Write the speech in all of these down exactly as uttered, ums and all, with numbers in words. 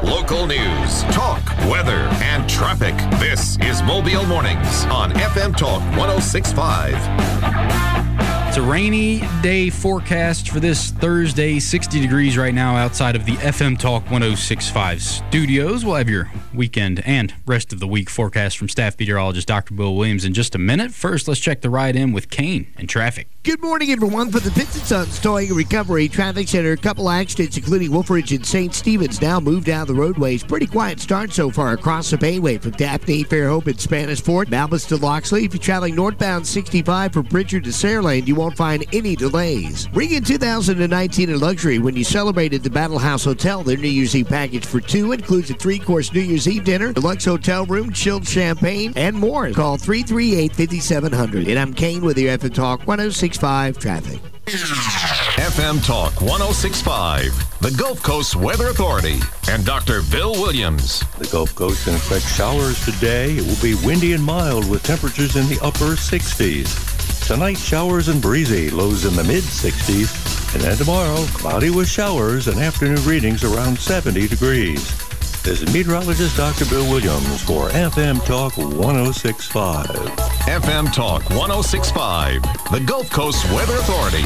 Local news, talk, weather, and traffic. This is Mobile Mornings on F M Talk one oh six point five. It's a rainy day forecast for this Thursday, sixty degrees right now outside of the F M Talk one oh six point five studios. We'll have your weekend and rest of the week forecast from staff meteorologist Doctor Bill Williams in just a minute. First, let's check the ride in with Kane and traffic. Good morning, everyone. For the Pitts and Sons Towing and Recovery Traffic Center, a couple accidents, including Wolfridge and Saint Stephen's, now moved down the roadways. Pretty quiet start so far across the Bayway from Daphne, Fairhope, and Spanish Fort, Malbus to Loxley. If you're traveling northbound sixty-five from Pritchard to Saraland, you won't find any delays. Bring in two thousand nineteen in luxury when you celebrated the Battle House Hotel. Their New Year's Eve package for two includes a three-course New Year's Eve dinner, deluxe hotel room, chilled champagne, and more. Call three three eight, five seven zero zero. And I'm Kane with your F M Talk one oh six point five traffic. F M Talk one oh six point five, the Gulf Coast Weather Authority, and Doctor Bill Williams. The Gulf Coast can expect showers today. It will be windy and mild with temperatures in the upper sixties. Tonight, showers and breezy, lows in the mid-sixties. And then tomorrow, cloudy with showers and afternoon readings around seventy degrees. This is meteorologist Doctor Bill Williams for F M Talk one oh six point five. F M Talk one oh six point five, the Gulf Coast Weather Authority.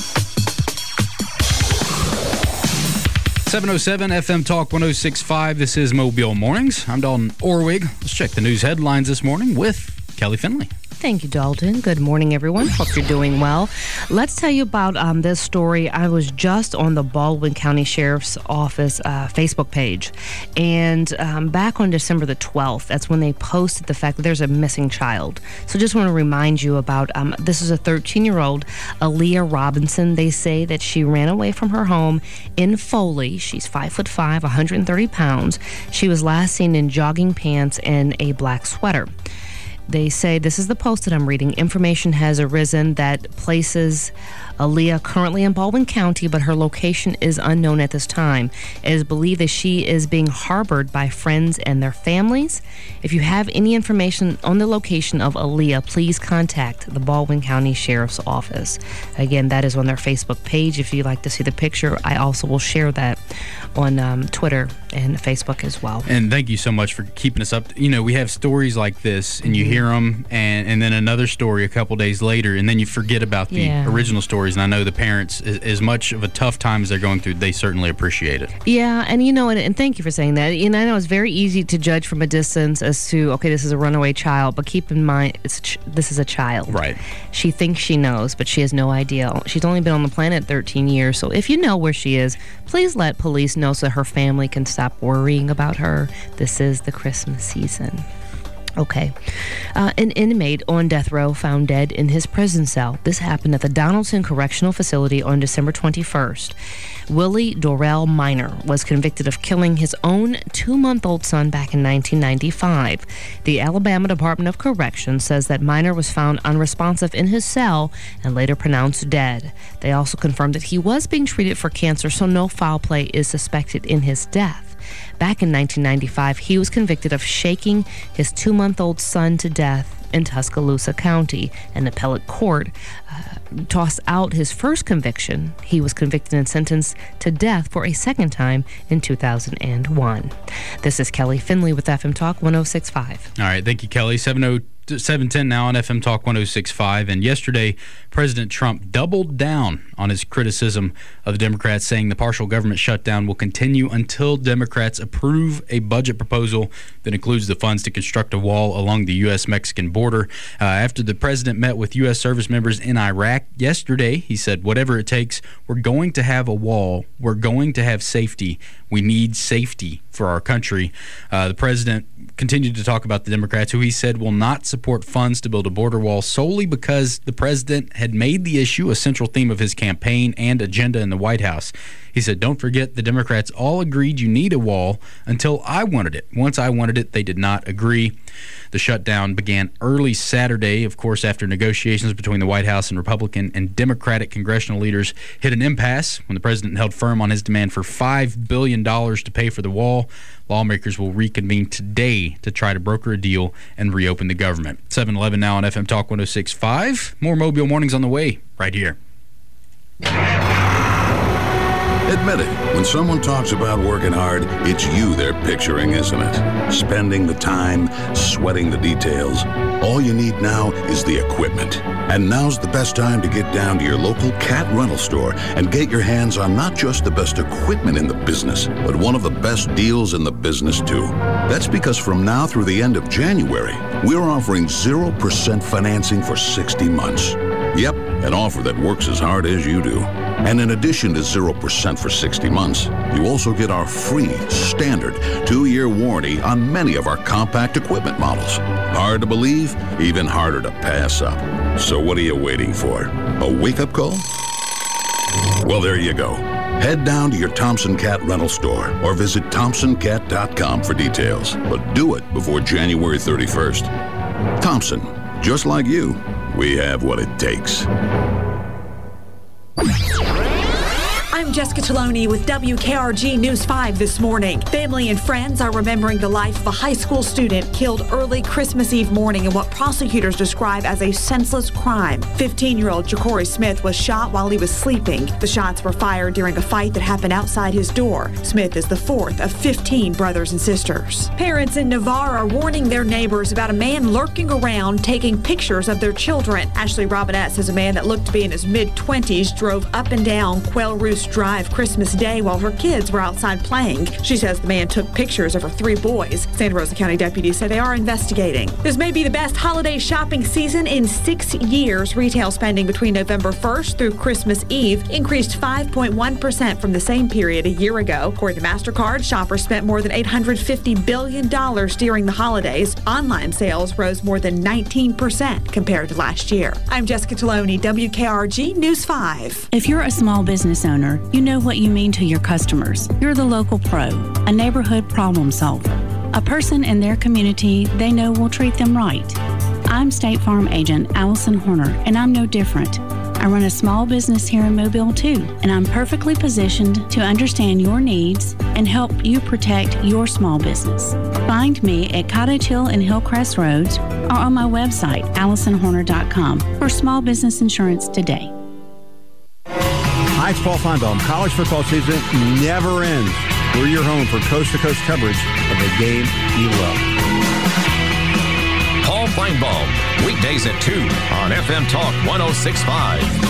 seven oh seven F M Talk one oh six point five. This is Mobile Mornings. I'm Dalton Orwig. Let's check the news headlines this morning with Kelly Finley. Thank you, Dalton. Good morning, everyone. Hope you're doing well. Let's tell you about um, this story. I was just on the Baldwin County Sheriff's Office uh, Facebook page, and um, back on December the twelfth, that's when they posted the fact that there's a missing child. So just want to remind you about, um, this is a thirteen-year-old, Aaliyah Robinson. They say that she ran away from her home in Foley. She's five foot five, one hundred thirty pounds. She was last seen in jogging pants and a black sweater. They say, this is the post that I'm reading, information has arisen that places Aaliyah currently in Baldwin County, but her location is unknown at this time. It is believed that she is being harbored by friends and their families. If you have any information on the location of Aaliyah, please contact the Baldwin County Sheriff's Office. Again, that is on their Facebook page. If you'd like to see the picture, I also will share that on um, Twitter and Facebook as well. And thank you so much for keeping us up. You know, we have stories like this, and you mm-hmm. hear them, and, and then another story a couple days later, and then you forget about the yeah. original stories. And I know the parents, as, as much of a tough time as they're going through, they certainly appreciate it. Yeah, and you know, and, and thank you for saying that. You know, I know it's very easy to judge from a distance as to, okay, this is a runaway child, but keep in mind, it's a ch- this is a child. Right. She thinks she knows, but she has no idea. She's only been on the planet thirteen years, so if you know where she is, please let police know so her family can stop worrying about her. This is the Christmas season. Okay. Uh, an inmate on death row found dead in his prison cell. This happened at the Donaldson Correctional Facility on December twenty-first. Willie Dorrell Minor was convicted of killing his own two-month-old son back in nineteen ninety-five. The Alabama Department of Corrections says that Minor was found unresponsive in his cell and later pronounced dead. They also confirmed that he was being treated for cancer, so no foul play is suspected in his death. Back in nineteen ninety-five, he was convicted of shaking his two-month-old son to death in Tuscaloosa County. An appellate court uh, tossed out his first conviction. He was convicted and sentenced to death for a second time in two thousand one. This is Kelly Finley with F M Talk one oh six point five. All right, thank you, Kelly. seven oh seven ten now on F M Talk one oh six point five. And yesterday, President Trump doubled down on his criticism of the Democrats, saying the partial government shutdown will continue until Democrats approve a budget proposal that includes the funds to construct a wall along the U S Mexican border. Uh, after the president met with U S service members in Iraq yesterday, he said, whatever it takes, we're going to have a wall. We're going to have safety. We need safety for our country. Uh, the president continued to talk about the Democrats, who he said will not support funds to build a border wall solely because the president had made the issue a central theme of his campaign and agenda in the White House. He said, don't forget, the Democrats all agreed you need a wall until I wanted it. Once I wanted it, they did not agree. The shutdown began early Saturday, of course, after negotiations between the White House and Republican and Democratic congressional leaders hit an impasse when the president held firm on his demand for five billion dollars to pay for the wall. Lawmakers will reconvene today to try to broker a deal and reopen the government. seven eleven now on F M Talk one oh six point five. More Mobile Mornings on the way right here. Admit it, when someone talks about working hard, it's you they're picturing, isn't it? Spending the time, sweating the details. All you need now is the equipment. And now's the best time to get down to your local Cat rental store and get your hands on not just the best equipment in the business, but one of the best deals in the business too. That's because from now through the end of January, we're offering zero percent financing for sixty months. Yep, an offer that works as hard as you do. And in addition to zero percent for sixty months, you also get our free, standard, two-year warranty on many of our compact equipment models. Hard to believe, even harder to pass up. So what are you waiting for? A wake-up call? Well, there you go. Head down to your Thompson Cat rental store or visit thompson cat dot com for details. But do it before January thirty-first. Thompson, just like you, we have what it takes. I'm Jessica Taloni with W K R G News five this morning. Family and friends are remembering the life of a high school student killed early Christmas Eve morning in what prosecutors describe as a senseless crime. fifteen-year-old Ja'Cory Smith was shot while he was sleeping. The shots were fired during a fight that happened outside his door. Smith is the fourth of fifteen brothers and sisters. Parents in Navarre are warning their neighbors about a man lurking around taking pictures of their children. Ashley Robinette says a man that looked to be in his mid-twenties drove up and down Quail Roost Drive Christmas Day while her kids were outside playing. She says the man took pictures of her three boys. Santa Rosa County deputies say they are investigating. This may be the best holiday shopping season in six years. Retail spending between November first through Christmas Eve increased five point one percent from the same period a year ago. According to MasterCard, shoppers spent more than eight hundred fifty billion dollars during the holidays. Online sales rose more than nineteen percent compared to last year. I'm Jessica Taloni, W K R G News five. If you're a small business owner, you know what you mean to your customers. You're the local pro, a neighborhood problem solver, a person in their community they know will treat them right. I'm State Farm agent Allison Horner, and I'm no different. I run a small business here in Mobile too, and I'm perfectly positioned to understand your needs and help you protect your small business. Find me at Cottage Hill and Hillcrest Roads or on my website, allison horner dot com, for small business insurance today. Hi, it's Paul Feinbaum. College football season never ends. We're your home for coast-to-coast coverage of the game you love. Paul Feinbaum, weekdays at two on F M Talk one oh six point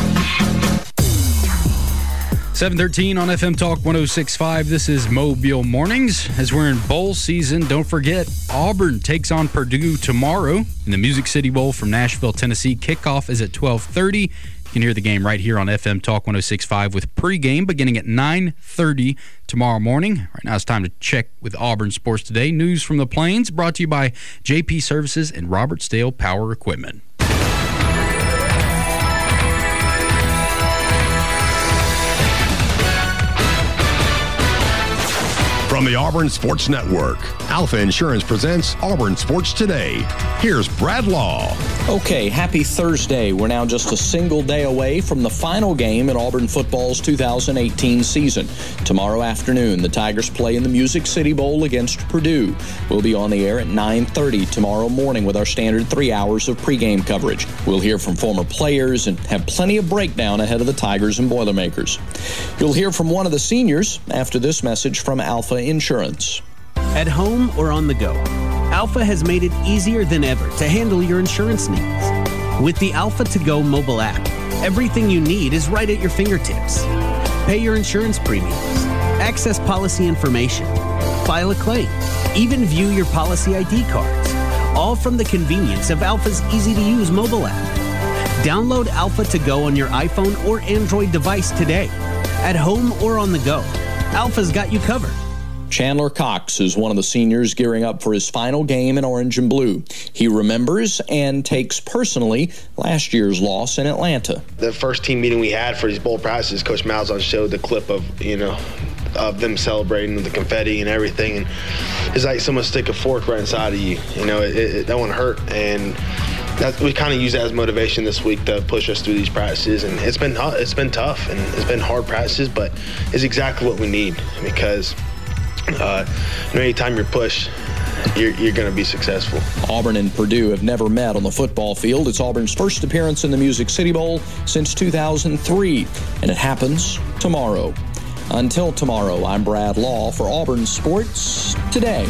five. seven thirteen on F M Talk one oh six point five. This is Mobile Mornings. As we're in bowl season, don't forget, Auburn takes on Purdue tomorrow in the Music City Bowl from Nashville, Tennessee. Kickoff is at twelve thirty. You can hear the game right here on F M Talk one oh six point five with pregame beginning at nine thirty tomorrow morning. Right now it's time to check with Auburn Sports Today. News from the Plains brought to you by J P Services and Robertsdale Power Equipment. From the Auburn Sports Network, Alpha Insurance presents Auburn Sports Today. Here's Brad Law. Okay, happy Thursday. We're now just a single day away from the final game in Auburn football's two thousand eighteen season. Tomorrow afternoon, the Tigers play in the Music City Bowl against Purdue. We'll be on the air at nine thirty tomorrow morning with our standard three hours of pregame coverage. We'll hear from former players and have plenty of breakdown ahead of the Tigers and Boilermakers. You'll hear from one of the seniors after this message from Alpha Insurance. At home or on the go, Alpha has made it easier than ever to handle your insurance needs. With the Alpha to Go mobile app, everything you need is right at your fingertips. Pay your insurance premiums, access policy information, file a claim, even view your policy I D cards, all from the convenience of Alpha's easy-to-use mobile app. Download Alpha to Go on your iPhone or Android device today. At home or on the go, Alpha's got you covered. Chandler Cox is one of the seniors gearing up for his final game in orange and blue. He remembers and takes personally last year's loss in Atlanta. The first team meeting we had for these bowl practices, Coach Malzahn showed the clip of, you know, of them celebrating with the confetti and everything. And it's like someone stick a fork right inside of you. You know, it, it, that one hurt. And that, we kind of use that as motivation this week to push us through these practices. And it's been it's been tough and it's been hard practices, but it's exactly what we need because Uh, you know, anytime you're pushed, you're, you're going to be successful. Auburn and Purdue have never met on the football field. It's Auburn's first appearance in the Music City Bowl since two thousand three, and it happens tomorrow. Until tomorrow, I'm Brad Law for Auburn Sports Today.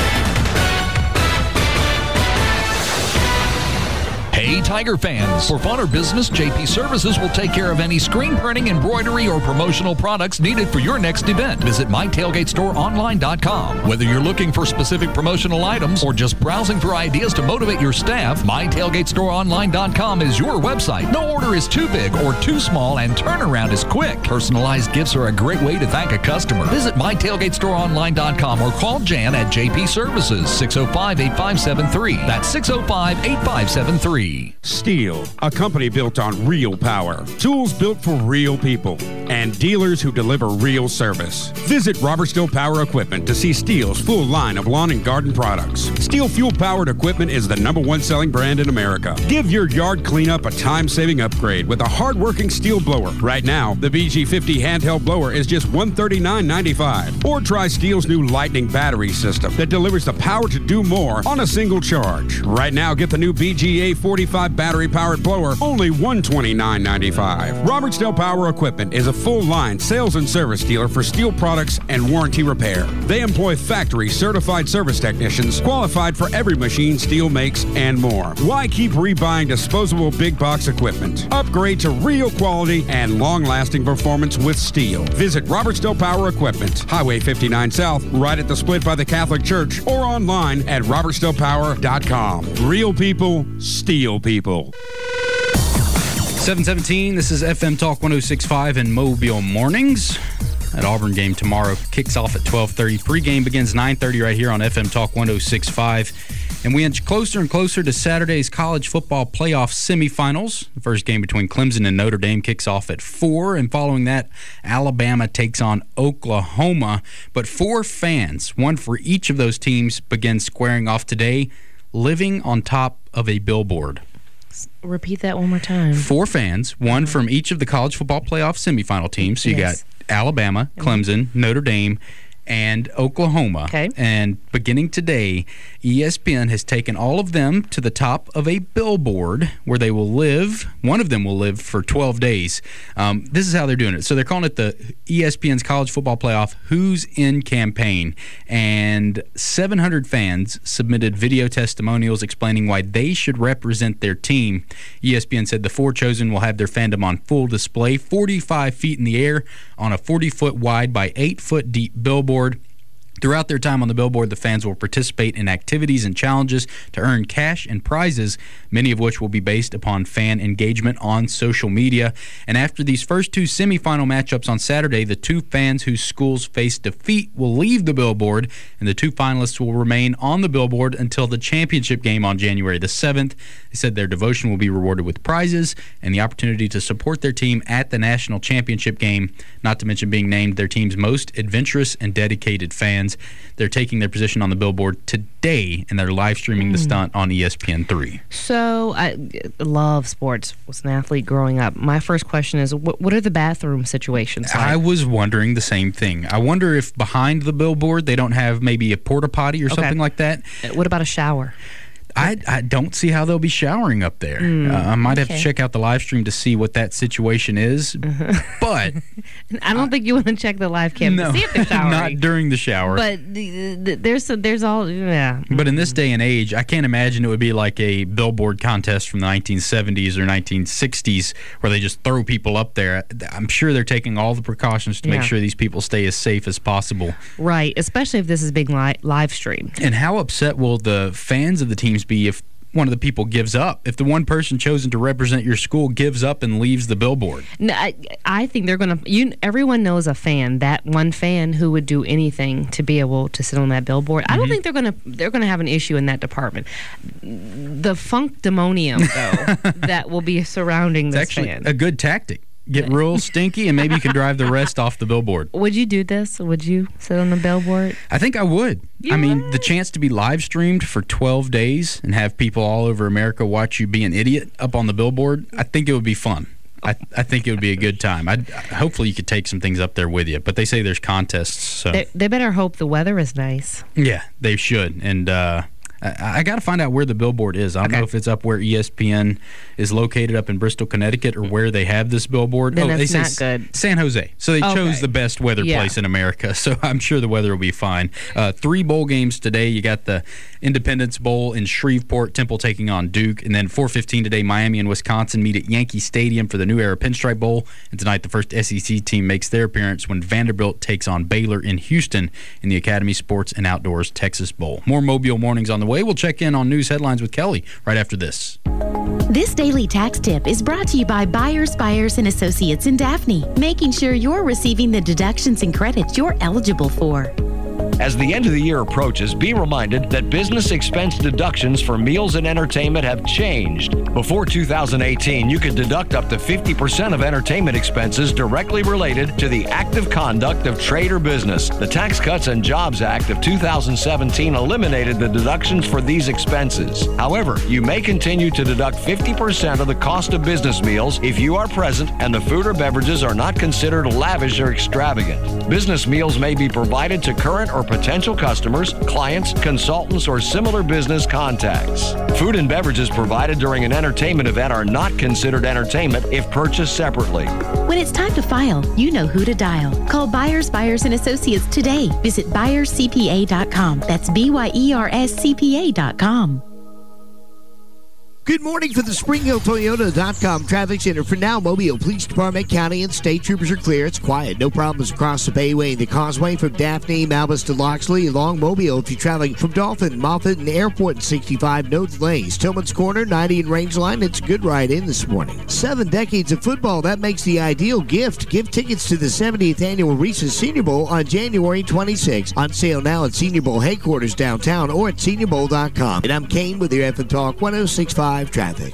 Hey, Tiger fans. For fun or business, J P Services will take care of any screen printing, embroidery, or promotional products needed for your next event. Visit my tailgate store online dot com. Whether you're looking for specific promotional items or just browsing for ideas to motivate your staff, my tailgate store online dot com is your website. No order is too big or too small, and turnaround is quick. Personalized gifts are a great way to thank a customer. Visit my tailgate store online dot com or call Jan at J P Services, six oh five, eight five seven three. That's six oh five, eight five seven three. Steel, a company built on real power, tools built for real people, and dealers who deliver real service. Visit Robertsdale Power Equipment to see Steel's full line of lawn and garden products. Steel fuel-powered equipment is the number one selling brand in America. Give your yard cleanup a time-saving upgrade with a hard-working Steel blower. Right now, the B G fifty handheld blower is just one hundred thirty-nine ninety-five. Or try Steel's new Lightning battery system that delivers the power to do more on a single charge. Right now, get the new B G A forty-five battery-powered blower, only one hundred twenty-nine ninety-five. Robertsdale Power Equipment is a full-line sales and service dealer for steel products and warranty repair. They employ factory-certified service technicians qualified for every machine Steel makes and more. Why keep rebuying disposable big-box equipment? Upgrade to real quality and long-lasting performance with Steel. Visit Robertsdale Power Equipment, Highway fifty-nine South, right at the split by the Catholic Church, or online at robertsdale power dot com. Real people, Steel people. seven seventeen, this is F M Talk one oh six point five in Mobile Mornings. That Auburn game tomorrow kicks off at twelve thirty. Pregame begins nine thirty right here on F M Talk one oh six point five. And we inch closer and closer to Saturday's college football playoff semifinals. The first game between Clemson and Notre Dame kicks off at four, and following that, Alabama takes on Oklahoma. But four fans, one for each of those teams, begin squaring off today, living on top of a billboard. Repeat that one more time. Four fans, one from each of the college football playoff semifinal teams. So you Yes. got Alabama, Clemson, Notre Dame, and Oklahoma. Okay. And beginning today, E S P N has taken all of them to the top of a billboard where they will live. One of them will live for twelve days. Um, this is how they're doing it. So they're calling it the E S P N's College Football Playoff Who's In campaign. And seven hundred fans submitted video testimonials explaining why they should represent their team. E S P N said the four chosen will have their fandom on full display, forty-five feet in the air on a forty foot wide by eight foot deep billboard. Throughout their time on the billboard, the fans will participate in activities and challenges to earn cash and prizes, many of which will be based upon fan engagement on social media. And after these first two semifinal matchups on Saturday, the two fans whose schools face defeat will leave the billboard, and the two finalists will remain on the billboard until the championship game on January the seventh. They said their devotion will be rewarded with prizes and the opportunity to support their team at the national championship game, not to mention being named their team's most adventurous and dedicated fans. They're taking their position on the billboard today, and they're live streaming the stunt on E S P N three. So I love sports. Was an athlete growing up. My first question is, what, what are the bathroom situations like? I was wondering the same thing. I wonder if behind the billboard they don't have maybe a porta potty or Okay. something like that. What about a shower? I, I don't see how they'll be showering up there. Mm, uh, I might have okay. to check out the live stream to see what that situation is. But I don't think you want to check the live cam no, to see if they're showering. not during the shower. But th- th- there's there's all yeah. But in this day and age, I can't imagine it would be like a billboard contest from the nineteen seventies or nineteen sixties where they just throw people up there. I'm sure they're taking all the precautions to make Yeah. sure these people stay as safe as possible. Right, especially if this is being li- live streamed. And how upset will the fans of the teams be if one of the people gives up? If the one person chosen to represent your school gives up and leaves the billboard? No, I, I think they're gonna. You, everyone knows a fan. That one fan who would do anything to be able to sit on that billboard. I don't Mhm. think they're gonna. They're gonna have an issue in that department. The funkdemonium, though, that will be surrounding It's this actually fan. a good tactic. Get real stinky, and maybe you can drive the rest off the billboard. Would you do this? Would you sit on the billboard? I think I would. I mean, the chance to be live streamed for twelve days and have people all over America watch you be an idiot up on the billboard, I think it would be fun. I, I think it would be a good time. I'd, hopefully you could take some things up there with you, but they say there's contests. So They, they better hope the weather is nice. yeah, they should. And uh, I, I got to find out where the billboard is. I don't okay. know if it's up where E S P N is located up in Bristol, Connecticut, or where they have this billboard. Then oh, that's they not say good. San Jose. So they okay. chose the best weather yeah. place in America. So I'm sure the weather will be fine. Uh, three bowl games today. You got the Independence Bowl in Shreveport, Temple taking on Duke. And then four fifteen today, Miami and Wisconsin meet at Yankee Stadium for the New Era Pinstripe Bowl. And tonight, the first S E C team makes their appearance when Vanderbilt takes on Baylor in Houston in the Academy Sports and Outdoors Texas Bowl. More Mobile Mornings on the way. We'll check in on news headlines with Kelly right after this. This daily tax tip is brought to you by Byers, Byers and Associates in Daphne, making sure you're receiving the deductions and credits you're eligible for. As the end of the year approaches, be reminded that business expense deductions for meals and entertainment have changed. Before two thousand eighteen, you could deduct up to fifty percent of entertainment expenses directly related to the active conduct of trade or business. The Tax Cuts and Jobs Act of two thousand seventeen eliminated the deductions for these expenses. However, you may continue to deduct fifty percent of the cost of business meals if you are present and the food or beverages are not considered lavish or extravagant. Business meals may be provided to current or potential customers, clients, consultants, or similar business contacts. Food and beverages provided during an entertainment event are not considered entertainment if purchased separately. When it's time to file, you know who to dial. Call Byers, Byers and Associates today. Visit byers c p a dot com. That's B Y E R S C P A dot com. Good morning for the Spring Hill Toyota dot com traffic center. For now, Mobile Police Department, county, and state troopers are clear. It's quiet. No problems across the Bayway and the Causeway from Daphne, Malbus to Loxley, along Mobile. If you're traveling from Dolphin, Moffett, and Airport in sixty-five, no delays. Tillman's Corner, ninety and Rangeline. It's a good ride in this morning. Seven decades of football. That makes the ideal gift. Give tickets to the seventieth annual Reese's Senior Bowl on January twenty-sixth. On sale now at Senior Bowl headquarters downtown or at senior bowl dot com. And I'm Kane with your F M Talk one oh six point five traffic.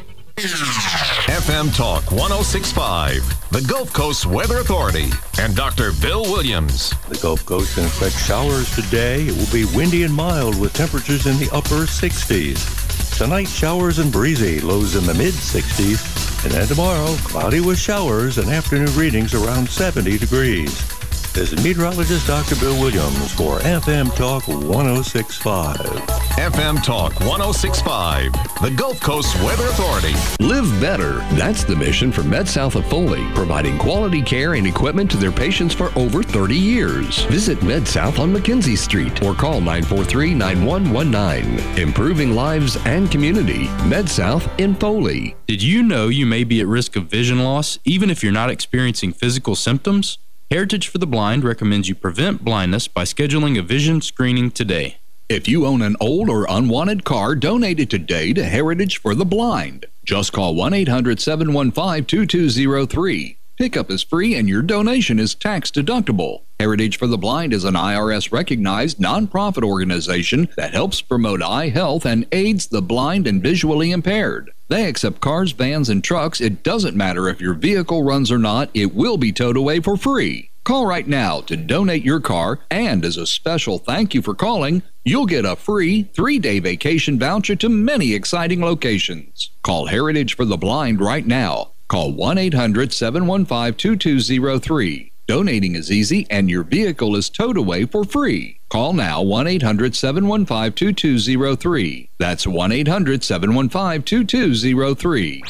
F M Talk one oh six point five, the Gulf Coast Weather Authority, and Doctor Bill Williams. The Gulf Coast can expect showers today. It will be windy and mild with temperatures in the upper sixties. Tonight, showers and breezy, lows in the mid sixties. And then tomorrow, cloudy with showers and afternoon readings around seventy degrees. This is meteorologist Doctor Bill Williams for F M Talk one oh six point five. F M Talk one oh six point five, the Gulf Coast Weather Authority. Live better. That's the mission for MedSouth of Foley, providing quality care and equipment to their patients for over thirty years. Visit MedSouth on McKenzie Street or call nine four three, nine one one nine. Improving lives and community. MedSouth in Foley. Did you know you may be at risk of vision loss even if you're not experiencing physical symptoms? Heritage for the Blind recommends you prevent blindness by scheduling a vision screening today. If you own an old or unwanted car, donate it today to Heritage for the Blind. Just call one eight hundred, seven one five, two two zero three. Pickup is free and your donation is tax deductible. Heritage for the Blind is an I R S-recognized nonprofit organization that helps promote eye health and aids the blind and visually impaired. They accept cars, vans, and trucks. It doesn't matter if your vehicle runs or not, it will be towed away for free. Call right now to donate your car, and as a special thank you for calling, you'll get a free three-day vacation voucher to many exciting locations. Call Heritage for the Blind right now. Call one eight hundred, seven one five, two two zero three. Donating is easy, and your vehicle is towed away for free. Call now, one eight hundred, seven one five, two two zero three. That's one eight hundred, seven one five, two two zero three.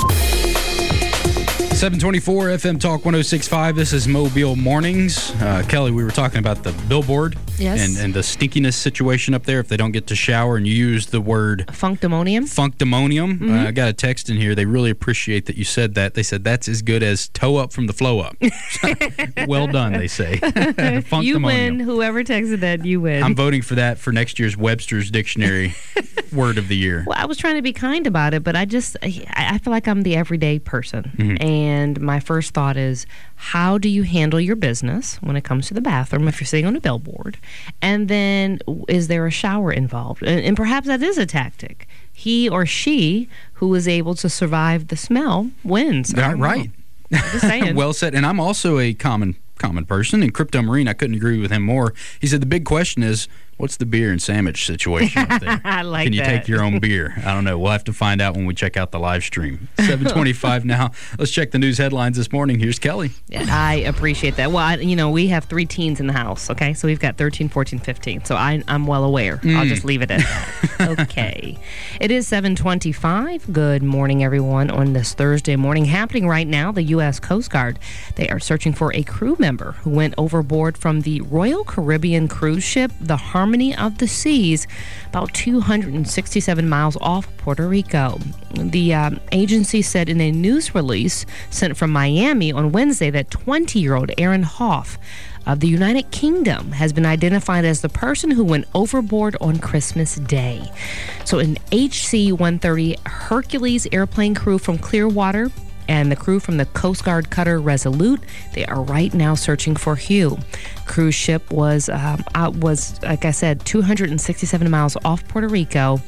seven twenty-four F M Talk one oh six point five. This is Mobile Mornings. Uh, Kelly, we were talking about the billboard yes. and, and the stinkiness situation up there if they don't get to shower, and you use the word functimonium. Functimonium. Mm-hmm. Uh, I got a text in here. They really appreciate that you said that. They said that's as good as toe up from the flow up. Well done, they say. You win. Whoever texted that, you win. I'm voting for that for next year's Webster's Dictionary word of the year. Well, I was trying to be kind about it, but I just, I, I feel like I'm the everyday person. Mm-hmm. And my first thought is, how do you handle your business when it comes to the bathroom if you're sitting on a billboard? And then, is there a shower involved? And, and perhaps that is a tactic. He or she who is able to survive the smell wins. Right. right. Just saying. Well said. And I'm also a common common person. And Crypto Marine, I couldn't agree with him more. He said the big question is, What's the beer and sandwich situation up there? I like Can you that. take your own beer? I don't know. We'll have to find out when we check out the live stream. seven twenty-five now. Let's check the news headlines this morning. Here's Kelly. Yeah, I appreciate that. Well, I, you know, we have three teens in the house, okay? So we've got thirteen, fourteen, fifteen. So I, I'm well aware. Mm. I'll just leave it at that. Okay. It is seven twenty-five. Good morning, everyone, on this Thursday morning. Happening right now, the U S Coast Guard, they are searching for a crew member who went overboard from the Royal Caribbean cruise ship, the Harmony of the Seas, about two hundred sixty-seven miles off Puerto Rico. The um, agency said in a news release sent from Miami on Wednesday that twenty-year-old Aaron Hoff of the United Kingdom has been identified as the person who went overboard on Christmas Day. So an H C one thirty Hercules airplane crew from Clearwater and the crew from the Coast Guard cutter Resolute, they are right now searching for Hugh. Cruise ship was, um, out, was like I said, two hundred sixty-seven miles off Puerto Rico.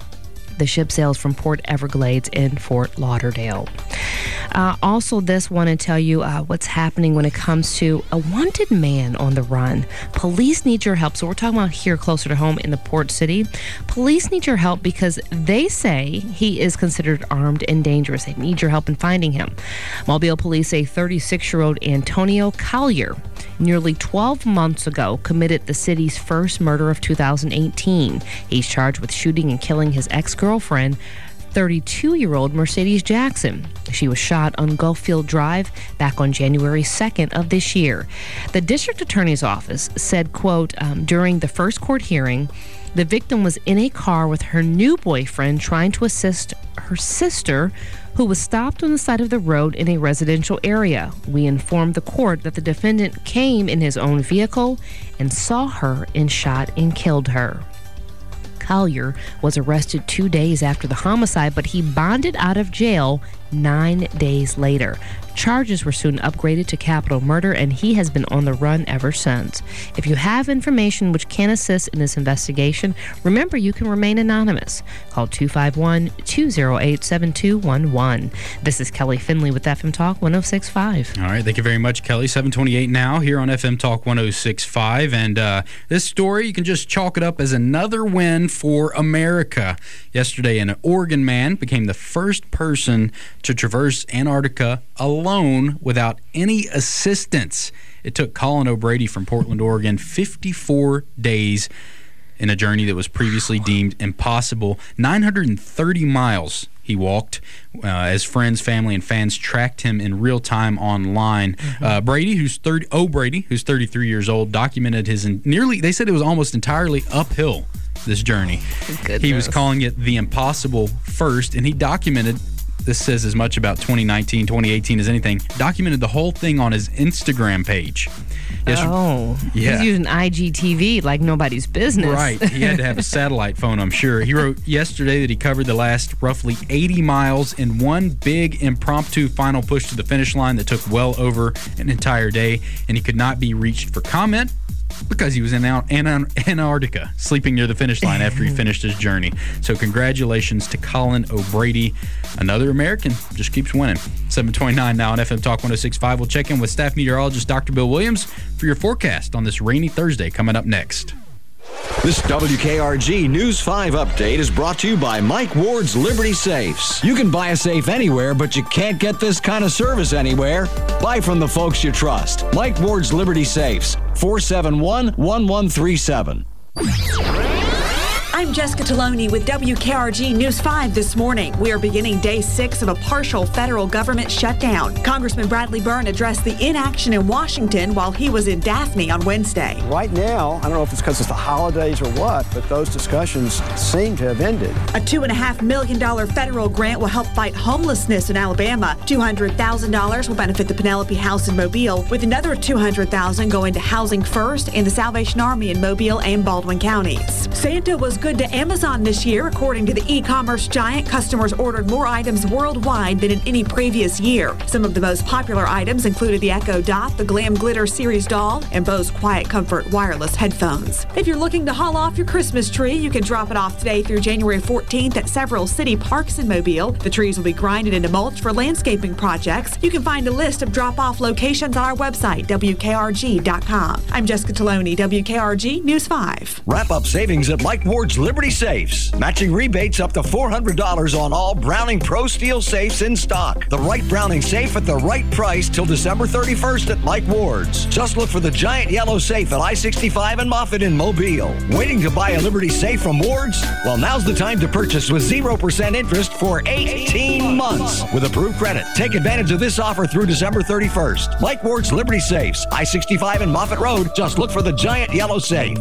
The ship sails from Port Everglades in Fort Lauderdale. Uh, also, this want to tell you uh, what's happening when it comes to a wanted man on the run. Police need your help. So we're talking about here closer to home in the Port City. Police need your help because they say he is considered armed and dangerous. They need your help in finding him. Mobile police say thirty-six-year-old Antonio Collier nearly twelve months ago committed the city's first murder of two thousand eighteen. He's charged with shooting and killing his ex-girlfriend, thirty-two-year-old Mercedes Jackson. She was shot on Gulffield Drive back on January second of this year. The district attorney's office said, quote, um, during the first court hearing, the victim was in a car with her new boyfriend trying to assist her sister, who was stopped on the side of the road in a residential area. We informed the court that the defendant came in his own vehicle and saw her and shot and killed her. Collier was arrested two days after the homicide, but he bonded out of jail nine days later. Charges were soon upgraded to capital murder, and he has been on the run ever since. If you have information which can assist in this investigation, remember you can remain anonymous. Call two five one, two oh eight, seven two one one. This is Kelly Finley with F M Talk one oh six point five. All right, thank you very much, Kelly. seven twenty-eight now here on F M Talk one oh six point five. And uh, this story, you can just chalk it up as another win for America. Yesterday, an Oregon man became the first person to traverse Antarctica alone without any assistance. It took Colin O'Brady from Portland, Oregon, fifty-four days in a journey that was previously deemed impossible. nine hundred thirty miles he walked uh, as friends, family, and fans tracked him in real time online. Mm-hmm. Uh, Brady, who's thirty, O'Brady, who's thirty-three years old, documented his in, nearly, they said it was almost entirely uphill, this journey. Goodness. He was calling it the impossible first, and he documented, this says as much about twenty nineteen, twenty eighteen as anything, documented the whole thing on his Instagram page. Yes, oh, yeah. He's using I G T V like nobody's business. Right. He had to have a satellite phone, I'm sure. He wrote yesterday that he covered the last roughly eighty miles in one big impromptu final push to the finish line that took well over an entire day, and he could not be reached for comment because he was in Antarctica, sleeping near the finish line after he finished his journey. So congratulations to Colin O'Brady. Another American just keeps winning. seven twenty-nine now on F M Talk one oh six point five. We'll check in with staff meteorologist Doctor Bill Williams for your forecast on this rainy Thursday coming up next. This W K R G News five update is brought to you by Mike Ward's Liberty Safes. You can buy a safe anywhere, but you can't get this kind of service anywhere. Buy from the folks you trust. Mike Ward's Liberty Safes, four seven one, one one three seven. I'm Jessica Taloni with W K R G News five this morning. We are beginning day six of a partial federal government shutdown. Congressman Bradley Byrne addressed the inaction in Washington while he was in Daphne on Wednesday. Right now, I don't know if it's because it's the holidays or what, but those discussions seem to have ended. A two point five million dollars federal grant will help fight homelessness in Alabama. two hundred thousand dollars will benefit the Penelope House in Mobile, with another two hundred thousand dollars going to Housing First and the Salvation Army in Mobile and Baldwin counties. Santa was good good to Amazon this year. According to the e-commerce giant, customers ordered more items worldwide than in any previous year. Some of the most popular items included the Echo Dot, the Glam Glitter Series doll, and Bose Quiet Comfort wireless headphones. If you're looking to haul off your Christmas tree, you can drop it off today through January fourteenth at several city parks in Mobile. The trees will be grinded into mulch for landscaping projects. You can find a list of drop-off locations on our website, W K R G dot com. I'm Jessica Taloni, W K R G News five. Wrap up savings at Mike Ward's Liberty Safes. Matching rebates up to four hundred dollars on all Browning Pro Steel safes in stock. The right Browning safe at the right price till December thirty-first at Mike Ward's. Just look for the giant yellow safe at I sixty-five and Moffett in Mobile. Waiting to buy a Liberty safe from Ward's? Well, now's the time to purchase with zero percent interest for eighteen months with approved credit. Take advantage of this offer through December thirty-first. Mike Ward's Liberty Safes, I sixty-five and Moffett Road. Just look for the giant yellow safe.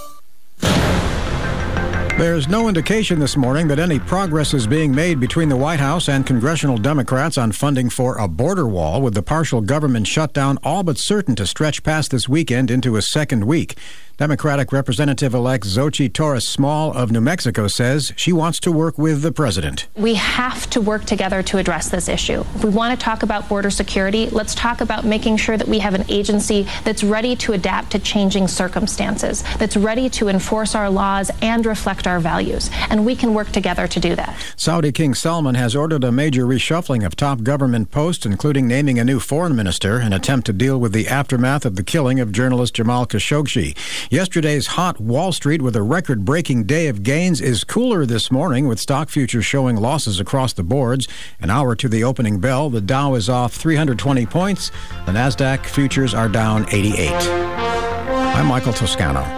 There's no indication this morning that any progress is being made between the White House and congressional Democrats on funding for a border wall, with the partial government shutdown all but certain to stretch past this weekend into a second week. Democratic Representative-elect Xochitl Torres Small of New Mexico says she wants to work with the president. We have to work together to address this issue. If we want to talk about border security, let's talk about making sure that we have an agency that's ready to adapt to changing circumstances, that's ready to enforce our laws and reflect our values. And we can work together to do that. Saudi King Salman has ordered a major reshuffling of top government posts, including naming a new foreign minister, an attempt to deal with the aftermath of the killing of journalist Jamal Khashoggi. Yesterday's hot Wall Street with a record-breaking day of gains is cooler this morning, with stock futures showing losses across the boards. An hour to the opening bell, the Dow is off three hundred twenty points. The NASDAQ futures are down eighty-eight. I'm Michael Toscano.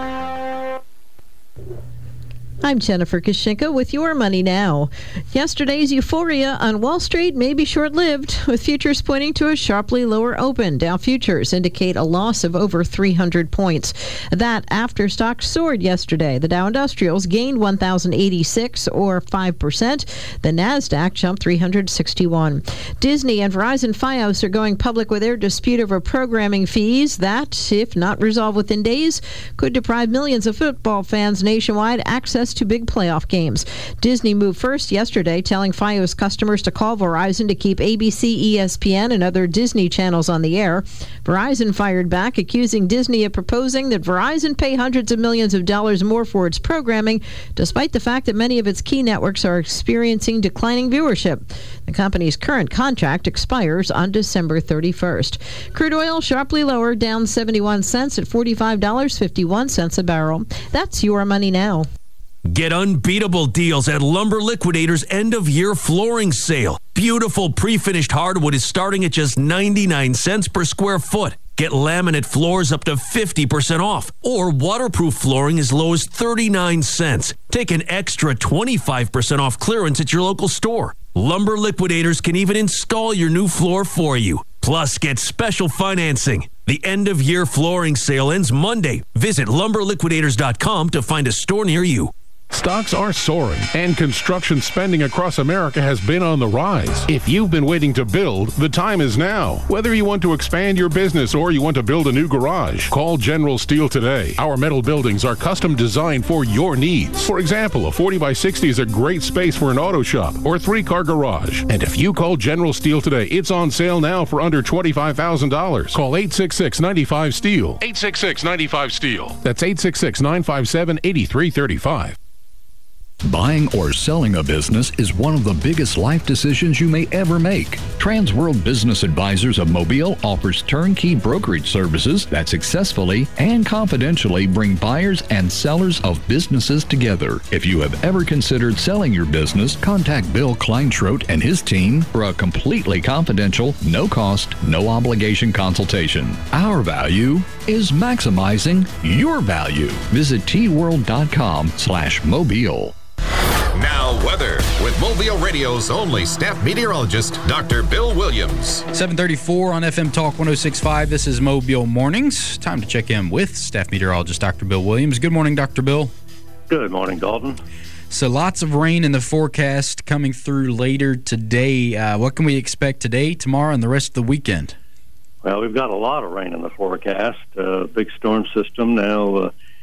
I'm Jennifer Kashinka with Your Money Now. Yesterday's euphoria on Wall Street may be short-lived, with futures pointing to a sharply lower open. Dow futures indicate a loss of over three hundred points. That after stocks soared yesterday. The Dow Industrials gained one thousand eighty-six, or five percent. The NASDAQ jumped three hundred sixty-one. Disney and Verizon Fios are going public with their dispute over programming fees that, if not resolved within days, could deprive millions of football fans nationwide access to big playoff games. Disney moved first yesterday, telling Fios customers to call Verizon to keep A B C, E S P N, and other Disney channels on the air. Verizon fired back, accusing Disney of proposing that Verizon pay hundreds of millions of dollars more for its programming, despite the fact that many of its key networks are experiencing declining viewership. The company's current contract expires on December thirty-first. Crude oil sharply lower, down seventy-one cents at forty-five dollars and fifty-one cents a barrel. That's Your Money Now. Get unbeatable deals at Lumber Liquidators' end-of-year flooring sale. Beautiful pre-finished hardwood is starting at just ninety-nine cents per square foot. Get laminate floors up to fifty percent off, or waterproof flooring as low as thirty-nine cents. Take an extra twenty-five percent off clearance at your local store. Lumber Liquidators can even install your new floor for you. Plus, get special financing. The end-of-year flooring sale ends Monday. Visit lumber liquidators dot com to find a store near you. Stocks are soaring, and construction spending across America has been on the rise. If you've been waiting to build, the time is now. Whether you want to expand your business or you want to build a new garage, call General Steel today. Our metal buildings are custom designed for your needs. For example, a forty by sixty is a great space for an auto shop or three-car garage. And if you call General Steel today, it's on sale now for under twenty-five thousand dollars. Call eight six six, nine five, STEEL. eight six six, nine five, STEEL. That's eight six six, nine five seven, eight three three five. Buying or selling a business is one of the biggest life decisions you may ever make. Transworld Business Advisors of Mobile offers turnkey brokerage services that successfully and confidentially bring buyers and sellers of businesses together. If you have ever considered selling your business, contact Bill Kleinschrodt and his team for a completely confidential, no-cost, no-obligation consultation. Our value is maximizing your value. Visit T world dot com slash mobile. Now, weather with Mobile Radio's only staff meteorologist, Doctor Bill Williams. seven thirty-four on F M Talk one oh six point five. This is Mobile Mornings. Time to check in with staff meteorologist Doctor Bill Williams. Good morning, Doctor Bill. Good morning, Dalton. So lots of rain in the forecast coming through later today. Uh, what can we expect today, tomorrow, and the rest of the weekend? Well, we've got a lot of rain in the forecast. Uh, big storm system now uh,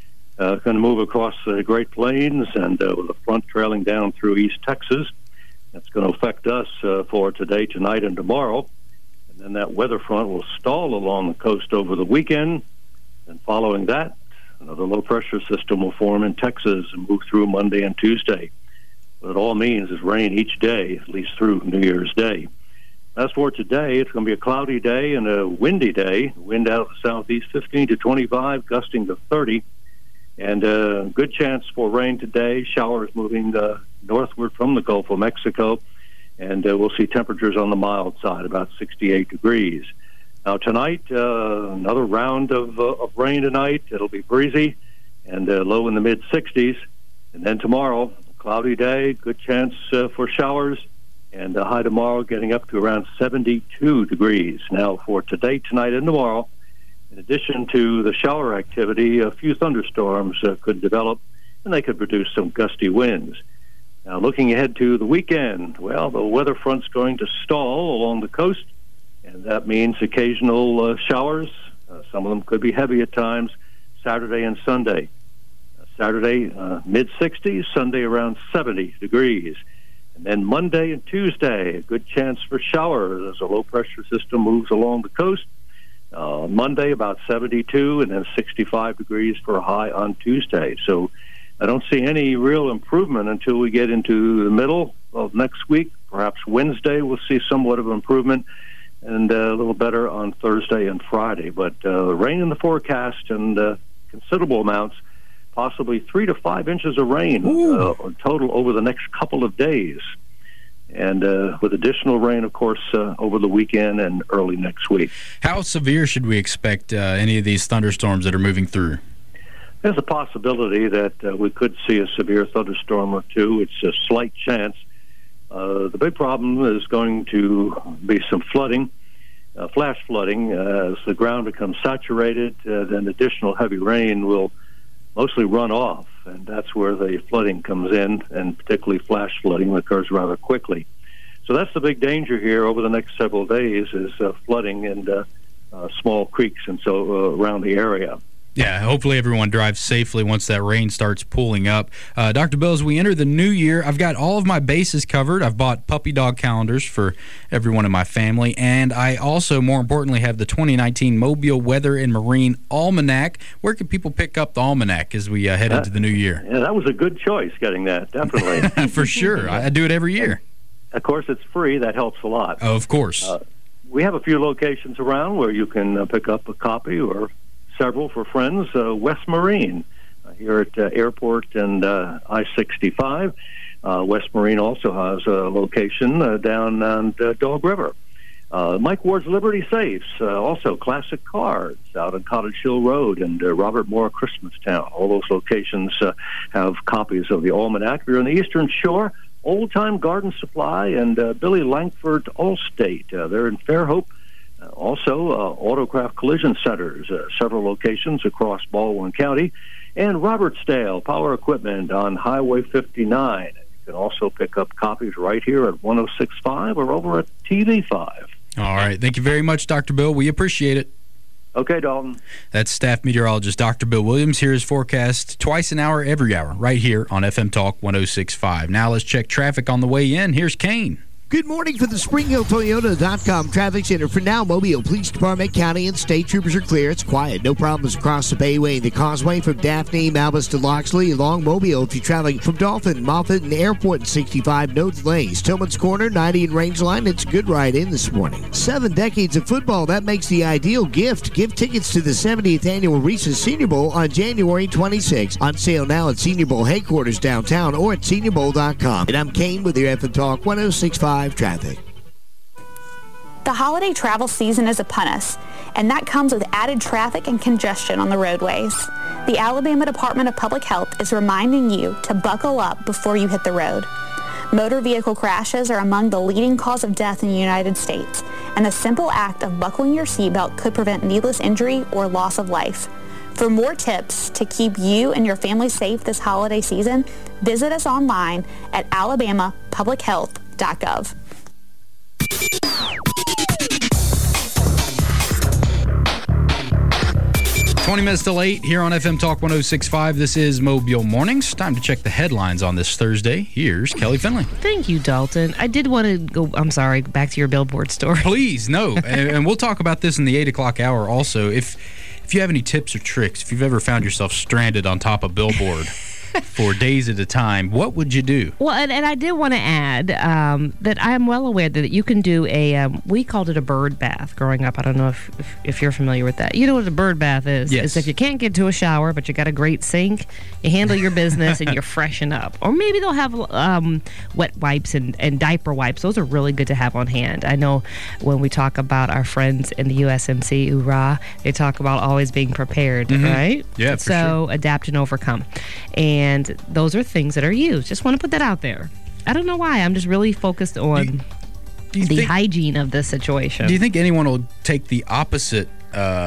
Uh, going to move across the Great Plains and uh, with a front trailing down through East Texas. That's going to affect us uh, for today, tonight, and tomorrow. And then that weather front will stall along the coast over the weekend. And following that, another low-pressure system will form in Texas and move through Monday and Tuesday. What it all means is rain each day, at least through New Year's Day. As for today, it's going to be a cloudy day and a windy day. Wind out of the southeast, fifteen to twenty-five, gusting to thirty. And a uh, good chance for rain today. Showers moving uh, northward from the Gulf of Mexico. And uh, we'll see temperatures on the mild side, about sixty-eight degrees. Now tonight, uh, another round of, uh, of rain tonight. It'll be breezy and uh, low in the mid sixties. And then tomorrow, a cloudy day, good chance uh, for showers. And a high tomorrow getting up to around seventy-two degrees. Now for today, tonight, and tomorrow, in addition to the shower activity, a few thunderstorms uh, could develop, and they could produce some gusty winds. Now, looking ahead to the weekend, well, the weather front's going to stall along the coast, and that means occasional uh, showers. Uh, some of them could be heavy at times, Saturday and Sunday. Uh, Saturday, uh, mid sixties, Sunday around seventy degrees. And then Monday and Tuesday, a good chance for showers as a low-pressure system moves along the coast. Uh, Monday, about seventy-two, and then sixty-five degrees for a high on Tuesday. So I don't see any real improvement until we get into the middle of next week. Perhaps Wednesday we'll see somewhat of improvement, and uh, a little better on Thursday and Friday. But uh, rain in the forecast and uh, considerable amounts, possibly three to five inches of rain uh, total over the next couple of days. And uh, with additional rain, of course, uh, over the weekend and early next week. How severe should we expect uh, any of these thunderstorms that are moving through? There's a possibility that uh, we could see a severe thunderstorm or two. It's a slight chance. Uh, the big problem is going to be some flooding, uh, flash flooding. Uh, as the ground becomes saturated, uh, then additional heavy rain will mostly run off, and that's where the flooding comes in, and particularly flash flooding occurs rather quickly. So that's the big danger here over the next several days is uh, flooding and uh, uh, small creeks and so uh, around the area. Yeah, hopefully everyone drives safely once that rain starts pooling up. Uh, Doctor Bill, as we enter the new year, I've got all of my bases covered. I've bought puppy dog calendars for everyone in my family, and I also, more importantly, have the twenty nineteen Mobile Weather and Marine Almanac. Where can people pick up the Almanac as we uh, head that, into the new year? Yeah, that was a good choice, getting that, definitely. For sure. I, I do it every year. And of course, it's free. That helps a lot. Oh, of course. Uh, we have a few locations around where you can uh, pick up a copy or several for friends. uh, West Marine uh, here at uh, Airport and uh, I sixty-five. Uh, West Marine also has a location uh, down on uh, Dog River. Uh, Mike Ward's Liberty Safes, uh, also classic cars out on Cottage Hill Road and uh, Robert Moore Christmastown. All those locations uh, have copies of the Almanac. If you're on the Eastern Shore, Old Time Garden Supply and uh, Billy Langford Allstate. Uh, they're in Fairhope. Uh, also, uh, Autocraft Collision Centers, uh, several locations across Baldwin County, and Robertsdale Power Equipment on Highway fifty-nine. You can also pick up copies right here at one oh six point five or over at T V five. All right. Thank you very much, Doctor Bill. We appreciate it. Okay, Dalton. That's staff meteorologist Doctor Bill Williams. Here is forecast twice an hour, every hour, right here on F M Talk one oh six point five. Now let's check traffic on the way in. Here's Kane. Good morning for the Spring Hill Toyota dot com Traffic Center. For now, Mobile Police Department, County, and State Troopers are clear. It's quiet. No problems across the Bayway and the Causeway from Daphne, Malbus to Loxley, along Mobile. If you're traveling from Dolphin, Moffett, and Airport in sixty-five, no delays. Tillman's Corner, ninety and Rangeline. It's a good ride in this morning. Seven decades of football. That makes the ideal gift. Give tickets to the seventieth Annual Reese's Senior Bowl on January twenty-sixth. On sale now at Senior Bowl headquarters downtown or at senior bowl dot com. And I'm Kane with your F M Talk one oh six point five Traffic. The holiday travel season is upon us, and that comes with added traffic and congestion on the roadways. The Alabama Department of Public Health is reminding you to buckle up before you hit the road. Motor vehicle crashes are among the leading cause of death in the United States, and the simple act of buckling your seatbelt could prevent needless injury or loss of life. For more tips to keep you and your family safe this holiday season, visit us online at alabama public health dot gov. twenty minutes till eight here on F M Talk one oh six point five. This is Mobile Mornings. Time to check the headlines on this Thursday. Here's Kelly Finley. Thank you, Dalton. I did want to go, I'm sorry, back to your billboard story. Please, no. and, and we'll talk about this in the eight o'clock hour also. If, if you have any tips or tricks, if you've ever found yourself stranded on top of a billboard for days at a time, what would you do? Well, and, and I did want to add um, that I am well aware that you can do a, um, we called it a bird bath growing up. I don't know if, if, if you're familiar with that. You know what a bird bath is? Yes. It's if you can't get to a shower, but you got a great sink, you handle your business and you freshen up. Or maybe they'll have um, wet wipes and, and diaper wipes. Those are really good to have on hand. I know when we talk about our friends in the U S M C, hoorah, they talk about always being prepared, mm-hmm. right? Yeah, for So sure. adapt and overcome. And And those are things that are used. Just want to put that out there. I don't know why. I'm just really focused on do you, do you the think, hygiene of this situation. Do you think anyone will take the opposite uh,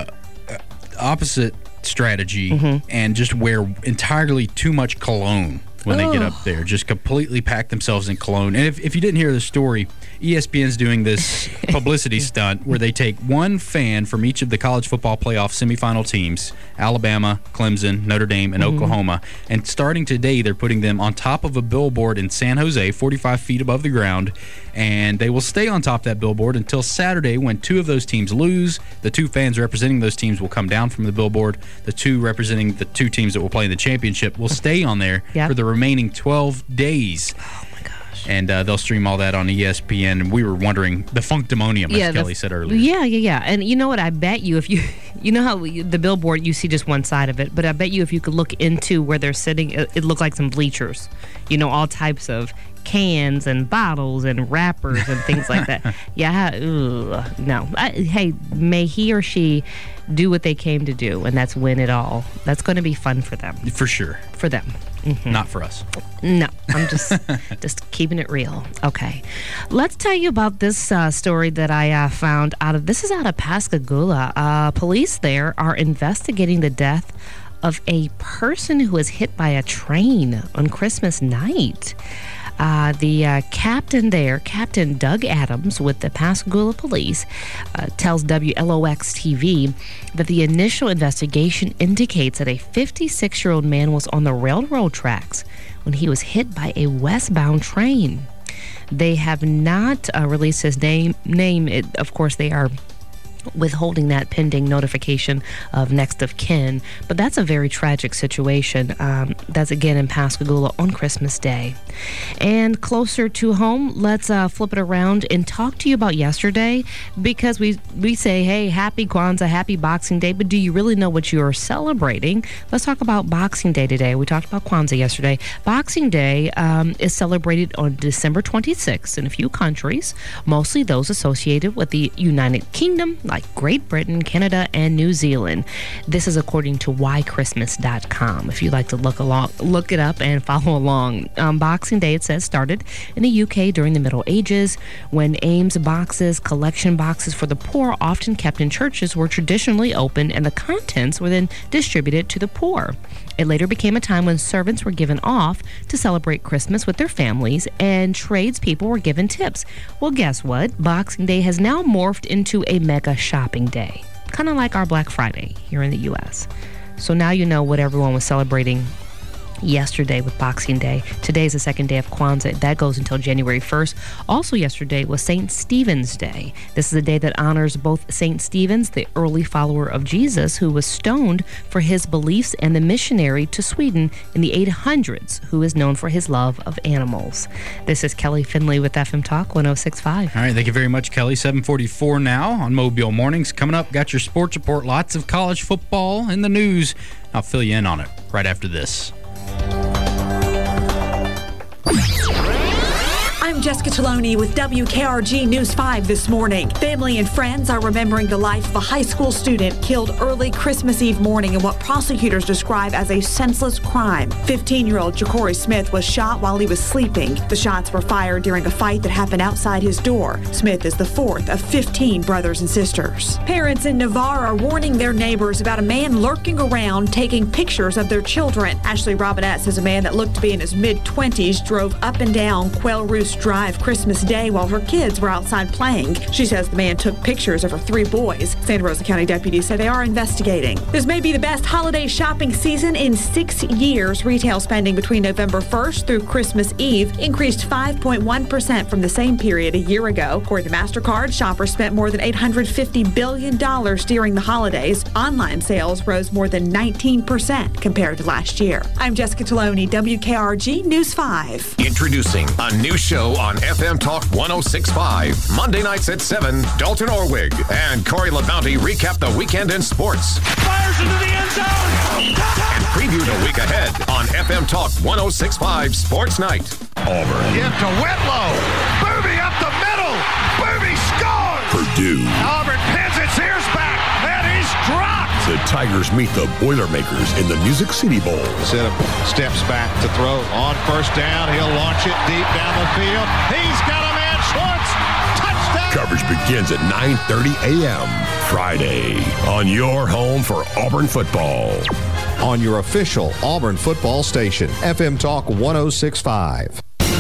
opposite strategy Mm-hmm. and just wear entirely too much cologne when they get Ugh. up there? Just completely pack themselves in cologne. And if, if you didn't hear the story, E S P N's doing this publicity stunt where they take one fan from each of the college football playoff semifinal teams, Alabama, Clemson, Notre Dame, and Mhm. Oklahoma. And starting today, they're putting them on top of a billboard in San Jose, forty-five feet above the ground. And they will stay on top of that billboard until Saturday when two of those teams lose. The two fans representing those teams will come down from the billboard. The two representing the two teams that will play in the championship will stay on there Yep. for the remaining twelve days. Oh, my gosh. And uh, they'll stream all that on E S P N. And we were wondering, the Funkdemonium, as Yeah, the- Kelly said earlier. Yeah, yeah, yeah. And you know what? I bet you if you, you know how we, the billboard, you see just one side of it, but I bet you if you could look into where they're sitting, it, it looked like some bleachers. You know, all types of cans and bottles and wrappers and things like that. Yeah, ugh, no. I, hey, may he or she do what they came to do, and that's win it all. That's going to be fun for them. For sure. For them. Mhm. Not for us. No, I'm just just keeping it real. Okay, let's tell you about this uh, story that I uh, found out of. This is out of Pascagoula. Uh, police there are investigating the death of a person who was hit by a train on Christmas night. Uh, the uh, captain there, Captain Doug Adams with the Pascagoula Police, uh, tells W L O X T V that the initial investigation indicates that a fifty-six-year-old man was on the railroad tracks when he was hit by a westbound train. They have not uh, released his name. Name, it, of course, they are withholding that pending notification of next of kin. But that's a very tragic situation. Um, that's again in Pascagoula on Christmas Day. And closer to home, let's uh, flip it around and talk to you about yesterday, because we we say, hey, happy Kwanzaa, happy Boxing Day, but do you really know what you're celebrating? Let's talk about Boxing Day today. We talked about Kwanzaa yesterday. Boxing Day um, is celebrated on December twenty-sixth in a few countries, mostly those associated with the United Kingdom, like Great Britain, Canada, and New Zealand. This is according to why christmas dot com. If you'd like to look along, look it up and follow along. Um, Boxing Day, it says, started in the U K during the Middle Ages, when Ames boxes, collection boxes for the poor, often kept in churches, were traditionally opened, and the contents were then distributed to the poor. It later became a time when servants were given off to celebrate Christmas with their families, and tradespeople were given tips. Well, guess what? Boxing Day has now morphed into a mega shopping day, kind of like our Black Friday here in the U S. So now you know what everyone was celebrating yesterday with Boxing Day. Today is the second day of Kwanzaa. That goes until January first. Also yesterday was Saint Stephen's Day. This is a day that honors both Saint Stephen's, the early follower of Jesus, who was stoned for his beliefs, and the missionary to Sweden in the eight hundreds, who is known for his love of animals. This is Kelly Finley with F M Talk one oh six point five. All right, thank you very much, Kelly. seven forty-four now on Mobile Mornings. Coming up, got your sports report. Lots of college football in the news. I'll fill you in on it right after this. I'm Jessica Taloni with W K R G News five this morning. Family and friends are remembering the life of a high school student killed early Christmas Eve morning in what prosecutors describe as a senseless crime. fifteen-year-old Ja'Cory Smith was shot while he was sleeping. The shots were fired during a fight that happened outside his door. Smith is the fourth of fifteen brothers and sisters. Parents in Navarre are warning their neighbors about a man lurking around taking pictures of their children. Ashley Robinette says a man that looked to be in his mid-twenties drove up and down Quail Roost almost drive Christmas Day while her kids were outside playing. She says the man took pictures of her three boys. Santa Rosa County deputies say they are investigating. This may be the best holiday shopping season in six years. Retail spending between November first through Christmas Eve increased five point one percent from the same period a year ago. According to MasterCard, shoppers spent more than eight hundred fifty billion dollars during the holidays. Online sales rose more than nineteen percent compared to last year. I'm Jessica Taloni, W K R G News five. Introducing a new show on F M Talk one oh six point five. Monday nights at seven, Dalton Orwig and Corey LaBounty recap the weekend in sports. Fires into the end zone! And preview the week ahead on F M Talk one oh six point five Sports Night. Auburn. Give to Whitlow. Booby up the middle. Booby scores! Purdue. Auburn pins its ears back, and he's dropped. The Tigers meet the Boilermakers in the Music City Bowl. Instead of steps back to throw on first down, he'll launch it deep down the field. He's got a man, Schwartz. Touchdown. Coverage begins at nine thirty a.m. Friday on your home for Auburn football. On your official Auburn football station, F M Talk one oh six point five.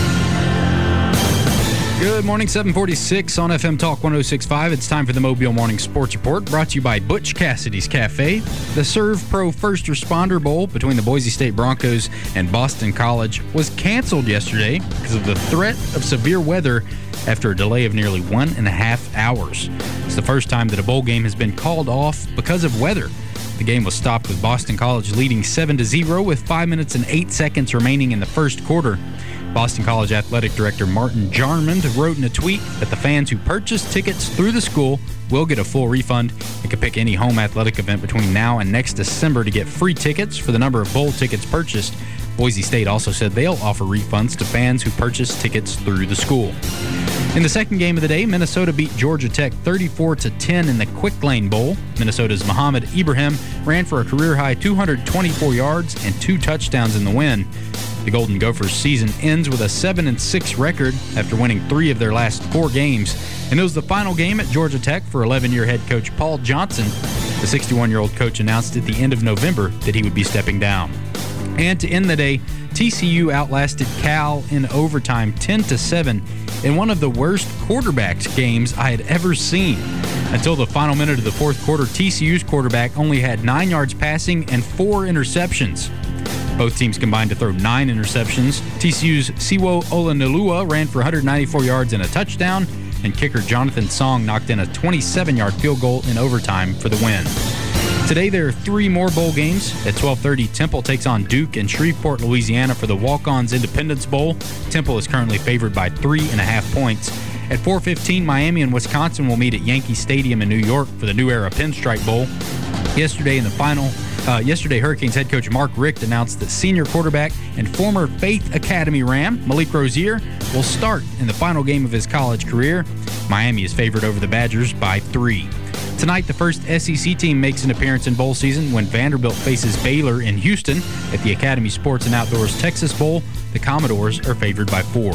Good morning, seven forty-six on F M Talk one oh six point five. It's time for the Mobile Morning Sports Report, brought to you by Butch Cassidy's Cafe. The Serve Pro First Responder Bowl between the Boise State Broncos and Boston College was canceled yesterday because of the threat of severe weather after a delay of nearly one and a half hours. It's the first time that a bowl game has been called off because of weather. The game was stopped with Boston College leading seven to zero with five minutes and eight seconds remaining in the first quarter. Boston College Athletic Director Martin Jarmond wrote in a tweet that the fans who purchased tickets through the school will get a full refund and can pick any home athletic event between now and next December to get free tickets for the number of bowl tickets purchased. Boise State also said they'll offer refunds to fans who purchase tickets through the school. In the second game of the day, Minnesota beat Georgia Tech thirty-four to ten in the Quick Lane Bowl. Minnesota's Mohamed Ibrahim ran for a career-high two hundred twenty-four yards and two touchdowns in the win. The Golden Gophers season ends with a seven and six record after winning three of their last four games. And it was the final game at Georgia Tech for eleven-year head coach Paul Johnson. The sixty-one-year-old coach announced at the end of November that he would be stepping down. And to end the day, T C U outlasted Cal in overtime ten to seven in one of the worst quarterbacked games I had ever seen. Until the final minute of the fourth quarter, T C U's quarterback only had nine yards passing and four interceptions. Both teams combined to throw nine interceptions. T C U's Siwo Olanilua ran for one hundred ninety-four yards and a touchdown, and kicker Jonathan Song knocked in a twenty-seven-yard field goal in overtime for the win. Today there are three more bowl games. At twelve thirty, Temple takes on Duke in Shreveport, Louisiana for the Walk-Ons Independence Bowl. Temple is currently favored by three and a half points. At four fifteen, Miami and Wisconsin will meet at Yankee Stadium in New York for the New Era Pinstripe Bowl. Yesterday in the final, uh, yesterday Hurricanes head coach Mark Richt announced that senior quarterback and former Faith Academy Ram Malik Rozier will start in the final game of his college career. Miami is favored over the Badgers by three. Tonight, the first S E C team makes an appearance in bowl season when Vanderbilt faces Baylor in Houston at the Academy Sports and Outdoors Texas Bowl. The Commodores are favored by four.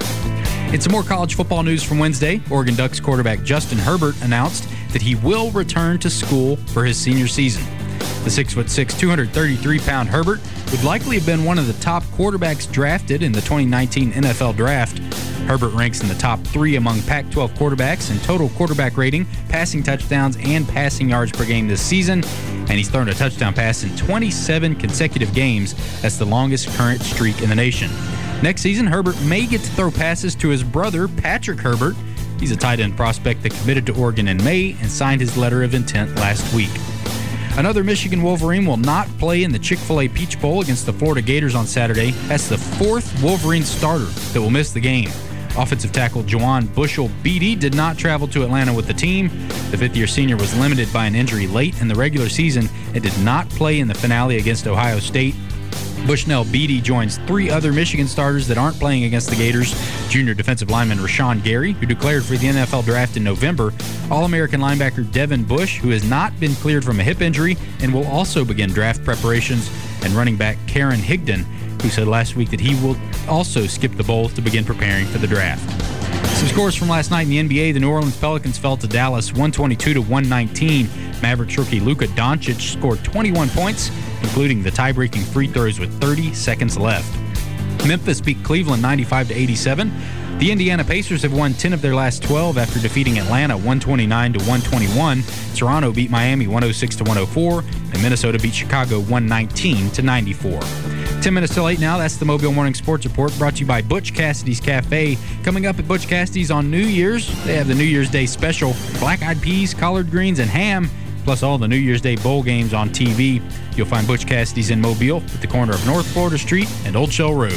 In some more college football news from Wednesday, Oregon Ducks quarterback Justin Herbert announced that he will return to school for his senior season. The six foot six, two hundred thirty-three pound Herbert would likely have been one of the top quarterbacks drafted in the twenty nineteen N F L Draft. Herbert ranks in the top three among Pac twelve quarterbacks in total quarterback rating, passing touchdowns, and passing yards per game this season, and he's thrown a touchdown pass in twenty-seven consecutive games. That's the longest current streak in the nation. Next season, Herbert may get to throw passes to his brother, Patrick Herbert. He's a tight end prospect that committed to Oregon in May and signed his letter of intent last week. Another Michigan Wolverine will not play in the Chick-fil-A Peach Bowl against the Florida Gators on Saturday. That's the fourth Wolverine starter that will miss the game. Offensive tackle Juwan Bushell-Beatty did not travel to Atlanta with the team. The fifth-year senior was limited by an injury late in the regular season and did not play in the finale against Ohio State. Bushnell-Beatty joins three other Michigan starters that aren't playing against the Gators. Junior defensive lineman Rashawn Gary, who declared for the N F L Draft in November. All-American linebacker Devin Bush, who has not been cleared from a hip injury and will also begin draft preparations. And running back Karen Higdon, who said last week that he will also skip the bowl to begin preparing for the draft. Some scores from last night in the N B A. The New Orleans Pelicans fell to Dallas one twenty-two to one nineteen. Mavericks rookie Luka Doncic scored twenty-one points, including the tie-breaking free throws with thirty seconds left. Memphis beat Cleveland ninety-five to eighty-seven. The Indiana Pacers have won ten of their last twelve after defeating Atlanta one twenty-nine to one twenty-one. Toronto beat Miami one oh six to one oh four, and Minnesota beat Chicago one nineteen to ninety-four. ten minutes till eight now. That's the Mobile Morning Sports Report brought to you by Butch Cassidy's Cafe. Coming up at Butch Cassidy's on New Year's, they have the New Year's Day special, black-eyed peas, collard greens, and ham, plus all the New Year's Day bowl games on T V. You'll find Butch Cassidy's in Mobile at the corner of North Florida Street and Old Shell Road.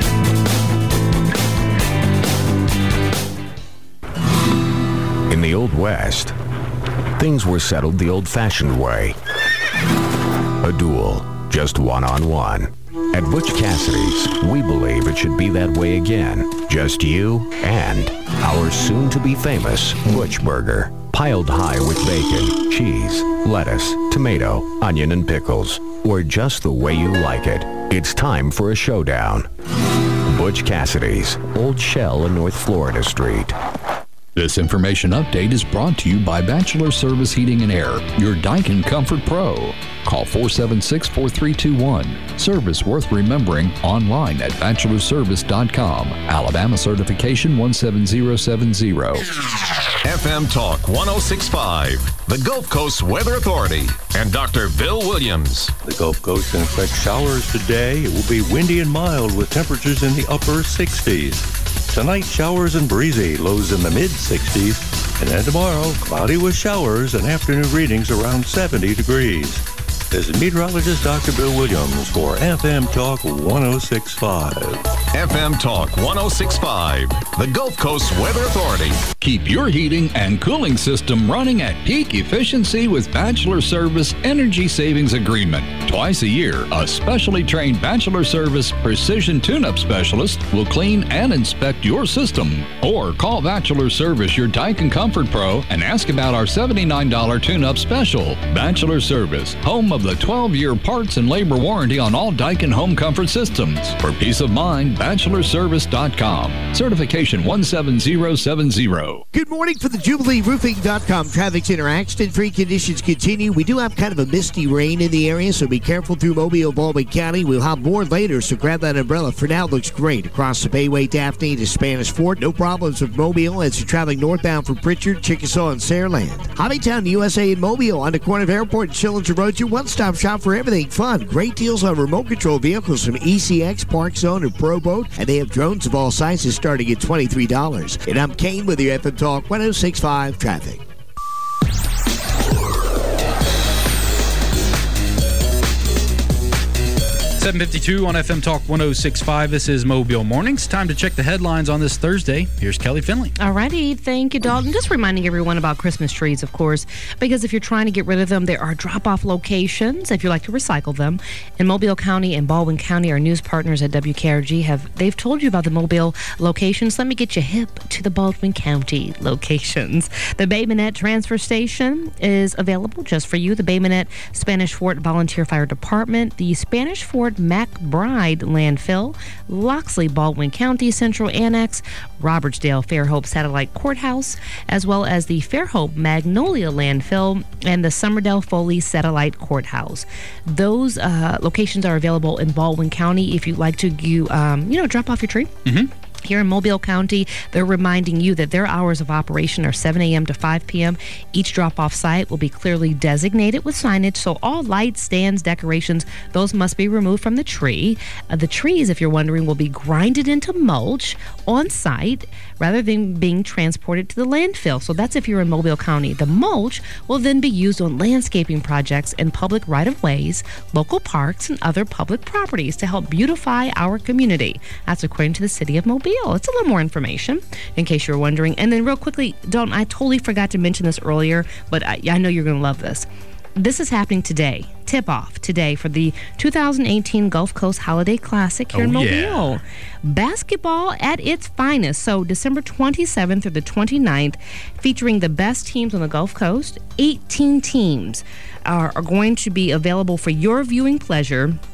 In the Old West, things were settled the old-fashioned way. A duel, just one-on-one. At Butch Cassidy's, we believe it should be that way again. Just you and our soon-to-be-famous Butch Burger. Piled high with bacon, cheese, lettuce, tomato, onion, and pickles. Or just the way you like it. It's time for a showdown. Butch Cassidy's, Old Shell and North Florida Street. This information update is brought to you by Bachelor Service Heating and Air, your Daikin Comfort Pro. Call four seven six, four three two one. Service worth remembering online at bachelor service dot com. Alabama certification one seven zero seven zero. F M Talk one oh six point five, the Gulf Coast Weather Authority, and Doctor Bill Williams. The Gulf Coast can expect showers today. It will be windy and mild with temperatures in the upper sixties. Tonight, showers and breezy, lows in the mid-sixties. And then tomorrow, cloudy with showers and afternoon readings around seventy degrees. This is meteorologist Doctor Bill Williams for F M Talk one oh six point five. F M Talk one oh six point five, the Gulf Coast Weather Authority. Keep your heating and cooling system running at peak efficiency with Bachelor Service Energy Savings Agreement. Twice a year, a specially trained Bachelor Service Precision Tune-Up Specialist will clean and inspect your system. Or call Bachelor Service, your Daikin Comfort Pro, and ask about our seventy-nine dollars tune-up special. Bachelor Service, home of the twelve-year parts and labor warranty on all Daikin home comfort systems. For peace of mind, bachelor service dot com. Certification one seven zero seven zero. Good morning for the Jubilee Roofing dot com Traffic Center. Accident-free conditions continue. We do have kind of a misty rain in the area, so be careful through Mobile, Baldwin County. We'll have more later, so grab that umbrella. For now, it looks great. Across the Bayway, Daphne to Spanish Fort. No problems with Mobile as you're traveling northbound from Pritchard, Chickasaw, and Sareland. Hobbytown, U S A in Mobile on the corner of Airport and Schillinger Road. Your one-stop shop for everything fun. Great deals on remote control vehicles from E C X, Park Zone, and Pro Boat. And they have drones of all sizes starting at twenty-three dollars. And I'm Kane with your F M Talk one oh six point five traffic. seven fifty-two on F M Talk one oh six point five. This is Mobile Mornings. Time to check the headlines on this Thursday. Here's Kelly Finley. All righty. Thank you, Dalton. Just reminding everyone about Christmas trees, of course, because if you're trying to get rid of them, there are drop-off locations if you like to recycle them. In Mobile County and Baldwin County, our news partners at W K R G have they've told you about the Mobile locations. Let me get you hip to the Baldwin County locations. The Bay Minette Transfer Station is available just for you. The Bay Minette Spanish Fort Volunteer Fire Department, the Spanish Fort McBride Landfill, Loxley Baldwin County Central Annex, Robertsdale Fairhope Satellite Courthouse, as well as the Fairhope Magnolia Landfill and the Summerdale Foley Satellite Courthouse. Those uh, locations are available in Baldwin County if you'd like to you um, you know drop off your tree. Mm-hmm. Here in Mobile County, they're reminding you that their hours of operation are seven a.m. to five p.m. Each drop-off site will be clearly designated with signage, so all lights, stands, decorations, those must be removed from the tree. Uh, the trees, if you're wondering, will be grinded into mulch on site rather than being transported to the landfill. So that's if you're in Mobile County. The mulch will then be used on landscaping projects in public right-of-ways, local parks, and other public properties to help beautify our community. That's according to the City of Mobile. It's a little more information in case you're wondering. And then real quickly, Dalton, I totally forgot to mention this earlier, but I, I know you're going to love this. This is happening today. Tip-off today for the two thousand eighteen Gulf Coast Holiday Classic here oh, in Mobile. Yeah. Basketball at its finest. So December twenty-seventh through the twenty-ninth, featuring the best teams on the Gulf Coast. eighteen teams are, are going to be available for your viewing pleasure.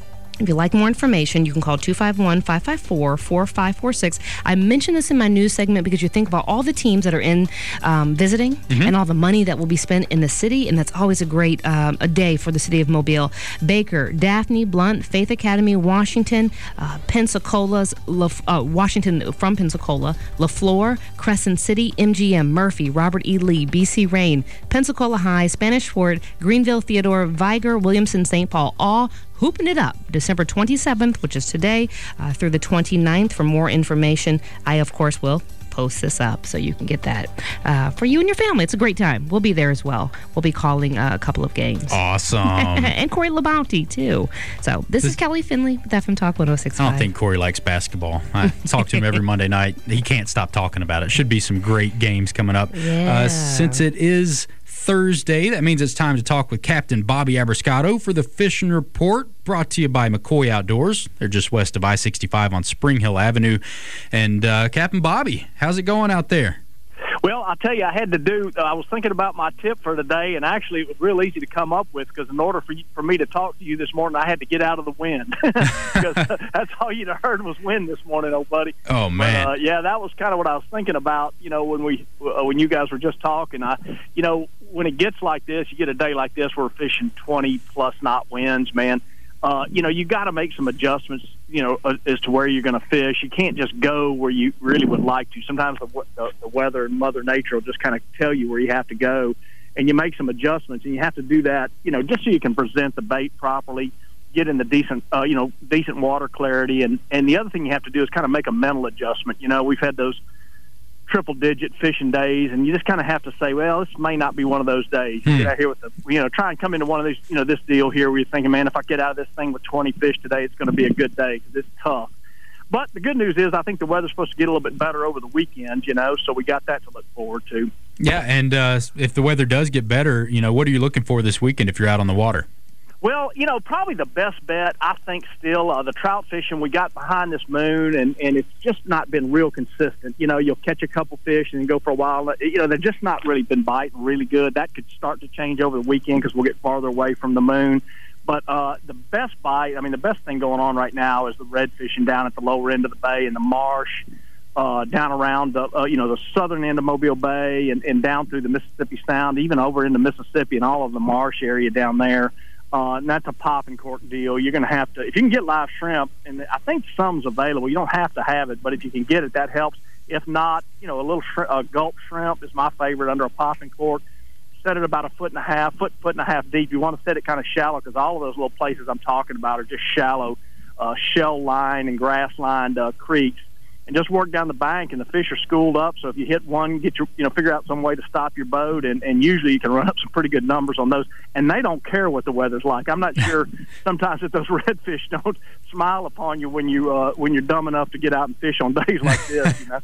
If you'd like more information, you can call two five one, five five four, four five four six. I mentioned this in my news segment because you think about all the teams that are in um, visiting mm-hmm. and all the money that will be spent in the city, and that's always a great um, a day for the city of Mobile. Baker, Daphne, Blunt, Faith Academy, Washington, uh, Pensacola's, La, uh, Washington from Pensacola, LaFleur, Crescent City, M G M, Murphy, Robert E. Lee, B C Rain, Pensacola High, Spanish Fort, Greenville Theodore, Viger, Williamson, Saint Paul, all hooping it up December twenty-seventh, which is today, uh, through the twenty-ninth. For more information, I, of course, will post this up so you can get that uh, for you and your family. It's a great time. We'll be there as well. We'll be calling uh, a couple of games. Awesome. And Corey LaBounty, too. So this, this is Kelly Finley with F M Talk one oh six point five. I don't think Corey likes basketball. I talk to him every Monday night. He can't stop talking about it. Should be some great games coming up. Yeah. Uh, since it is Thursday, that means it's time to talk with Captain Bobby Abrascato for the Fishing Report, brought to you by McCoy Outdoors. They're just west of I sixty-five on Spring Hill Avenue. And uh, Captain Bobby, how's it going out there? Well, I'll tell you, I had to do, uh, I was thinking about my tip for the day, and actually it was real easy to come up with, because in order for you, for me to talk to you this morning, I had to get out of the wind. Because uh, that's all you'd heard was wind this morning, old buddy. Oh, man. But, uh, yeah, that was kind of what I was thinking about, you know, when we, uh, when you guys were just talking. I, you know, when it gets like this, you get a day like this where we're fishing twenty-plus knot winds, man. Uh, you know, you got to make some adjustments, you know, uh, as to where you're going to fish. You can't just go where you really would like to. Sometimes the, the, the weather and Mother Nature will just kind of tell you where you have to go, and you make some adjustments, and you have to do that, you know, just so you can present the bait properly, get in the decent, uh, you know, decent water clarity. And, and the other thing you have to do is kind of make a mental adjustment. You know, we've had those triple-digit fishing days, and you just kind of have to say, well, this may not be one of those days. You hmm. get out here with the, you know, try and come into one of these, you know, this deal here where you're thinking, man, if I get out of this thing with twenty fish today, it's going to be a good day, because it's tough. But the good news is I think the weather's supposed to get a little bit better over the weekend, you know, so we got that to look forward to. Yeah, and uh, if the weather does get better, you know, what are you looking for this weekend if you're out on the water? Well, you know, probably the best bet, I think, still, uh, the trout fishing, we got behind this moon, and, and it's just not been real consistent. You know, you'll catch a couple fish and go for a while. You know, they've just not really been biting really good. That could start to change over the weekend because we'll get farther away from the moon. But uh, the best bite, I mean, the best thing going on right now is the red fishing down at the lower end of the bay in the marsh, uh, down around the, uh, you know, the southern end of Mobile Bay, and, and down through the Mississippi Sound, even over into Mississippi and all of the marsh area down there. Uh, and that's a popping cork deal. You're going to have to, if you can get live shrimp, and I think some's available. You don't have to have it, but if you can get it, that helps. If not, you know, a little shrimp, a gulp shrimp is my favorite under a popping cork. Set it about a foot and a half, foot, foot and a half deep. You want to set it kind of shallow, because all of those little places I'm talking about are just shallow, uh, shell-lined and grass-lined uh, creeks. And just work down the bank, and the fish are schooled up. So if you hit one, get your, you know, figure out some way to stop your boat, and, and usually you can run up some pretty good numbers on those. And they don't care what the weather's like. I'm not sure sometimes that those redfish don't smile upon you when you uh, when you're dumb enough to get out and fish on days like this. You know.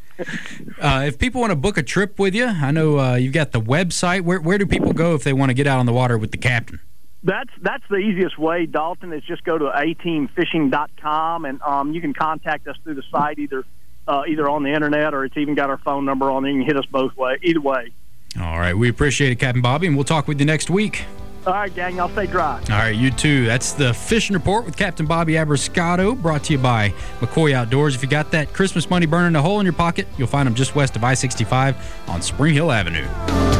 uh, if people want to book a trip with you, I know uh, you've got the website. Where where do people go if they want to get out on the water with the captain? That's that's the easiest way, Dalton, is just go to a team fishing dot com, and um, you can contact us through the site, either Uh, either on the internet, or it's even got our phone number on there. You can hit us both way, either way. All right, we appreciate it, Captain Bobby, and we'll talk with you next week. All right, gang, I'll stay dry. All right, you too. That's the Fishing Report with Captain Bobby Abrascato, brought to you by McCoy Outdoors. If you got that Christmas money burning a hole in your pocket, you'll find them just west of I sixty-five on Spring Hill Avenue.